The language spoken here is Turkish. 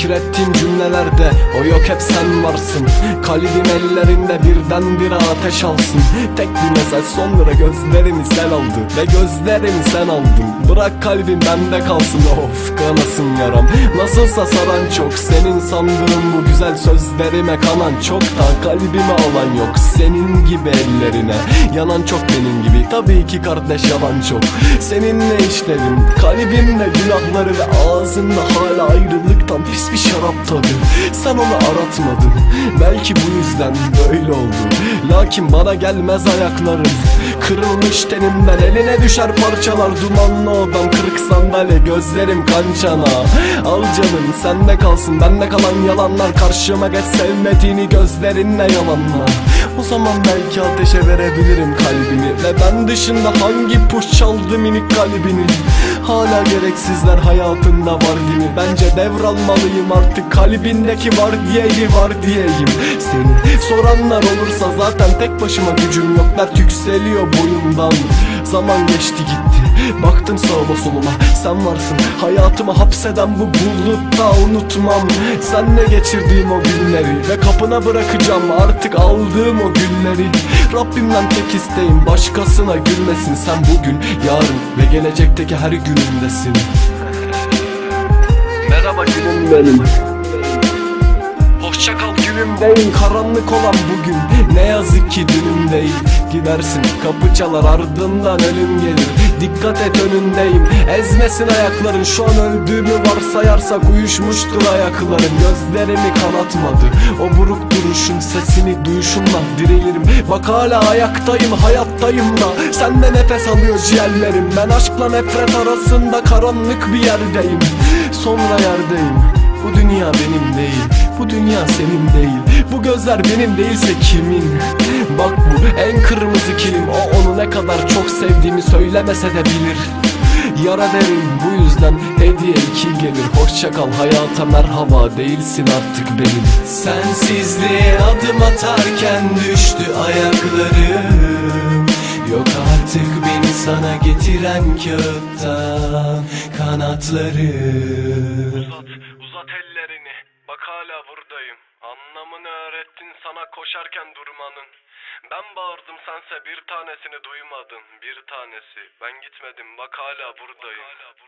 ettiğim cümlelerde o yok, hep sen varsın. Kalbim ellerinde birdenbire ateş alsın. Tek bir mesaj sonra gözlerimi sen aldı ve gözlerimi sen aldın. Bırak kalbim bende kalsın, of kanasın yaram. Nasılsa saran çok, senin sandığın bu güzel sözlerime kanan çok da kalbimi alan yok. Senin gibi ellerine yanan çok benim gibi. Tabii ki kardeş yalan çok. Seninle işledim kalbimle günahları ve ağzında hala ayrılıktan pis bir şarap tadı. Sen onu aratmadın, belki bu yüzden böyle oldu. Lakin bana gelmez ayaklarım, kırılmış tenimden eline düşer parçalar. Dumanlı odam, kırık sandalye, gözlerim kan çana. Al canım sende kalsın, bende kalan yalanlar. Karşıma geç sevmediğini gözlerinle yalanla. O zaman belki ateşe verebilirim kalbimi ve ben dışında hangi puş çaldı minik kalbini. Hala gereksizler hayatında var değil mi? Bence devralmalıyım artık kalbindeki var diyeyim. Seni soranlar olursa zaten tek başıma gücüm yok. Dert yükseliyor boyumdan. Zaman geçti gitti, baktım sağıma soluma. Sen varsın hayatımı hapseden bu bulutta, unutmam. Seninle geçirdiğim o günleri ve kapına bırakacağım artık aldığım o gülleri. Rabbimden tek isteğim başkasına gülmesin. Sen bugün, yarın ve gelecekteki her günümdesin. Merhaba gülüm benim. Hoşça kal gülümdeyim. Karanlık olan bugün ne yazık ki dünüm değil. Gidersin kapı çalar ardından ölüm gelir. Dikkat et önündeyim, ezmesin ayakların. Şu an öldüğümü varsayarsak uyuşmuştur ayakların. Gözlerimi kanatmadı o buruk duruşun, sesini duyuşunla dirilirim. Bak hala ayaktayım, hayattayım da sende nefes alıyor ciğerlerim. Ben aşkla nefret arasında karanlık bir yerdeyim. Sonra yerdeyim. Bu dünya benim değil, bu dünya senin değil. Bu gözler benim değilse kimin? Bak bu en kırmızı kilim. O onu ne kadar çok sevdiğimi söylemese de bilir. Yara derim bu yüzden hediye iki gelir. Hoşça kal hayata merhaba, değilsin artık benim. Sensizliğe adım atarken düştü ayaklarım. Yok artık beni sana getiren kağıttan kanatlarım. Uzat ellerini, bak hala buradayım. Anlamını öğrettin sana koşarken durmanın. Ben bağırdım sense bir tanesini duymadın, bir tanesi. Ben gitmedim bak hala buradayım.